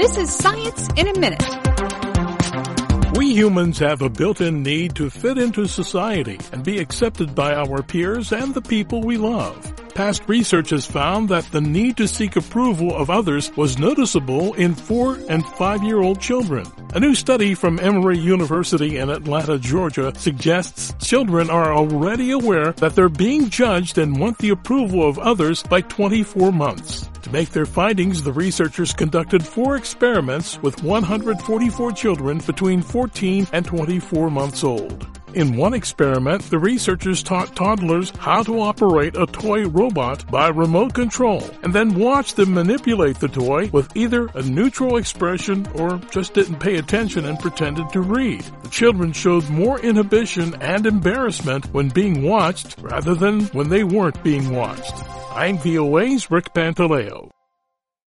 This is Science in a Minute. We humans have a built-in need to fit into society and be accepted by our peers and the people we love. Past research has found that the need to seek approval of others was noticeable in 4- and 5-year-old children. A new study from Emory University in Atlanta, Georgia, suggests children are already aware that they're being judged and want the approval of others by 24 months. To make their findings, the researchers conducted 4 experiments with 144 children between 14 and 24 months old. In one experiment, the researchers taught toddlers how to operate a toy robot by remote control and then watched them manipulate the toy with either a neutral expression or just didn't pay attention and pretended to read. The children showed more inhibition and embarrassment when being watched rather than when they weren't being watched. I'm VOA's Rick Pantaleo.